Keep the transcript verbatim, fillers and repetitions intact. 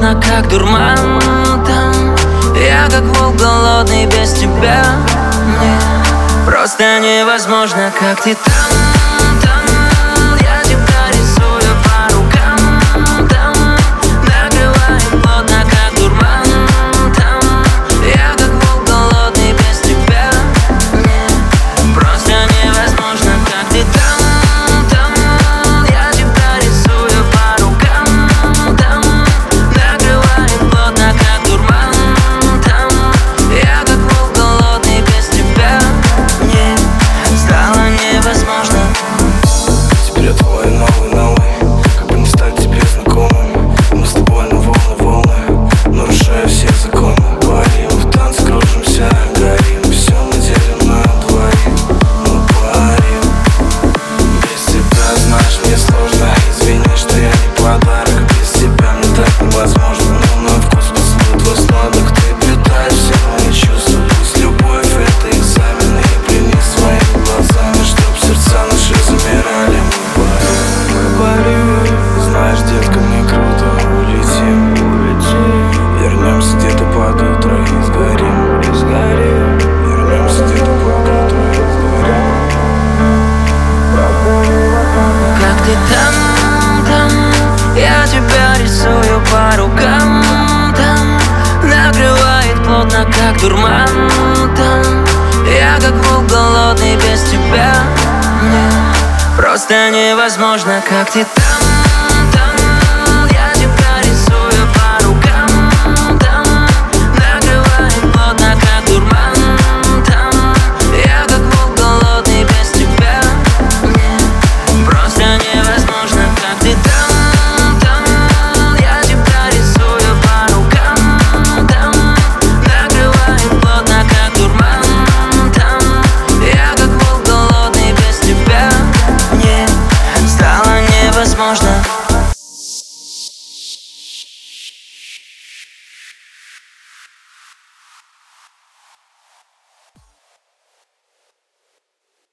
плотно, как дурман. Там я как волк голодный без тебя. Мне просто невозможно, как ты там. Я тебя рисую по рукам. Там накрывает плотно, как дурман. Там я как волк голодный без тебя. Мне просто невозможно, как ты там.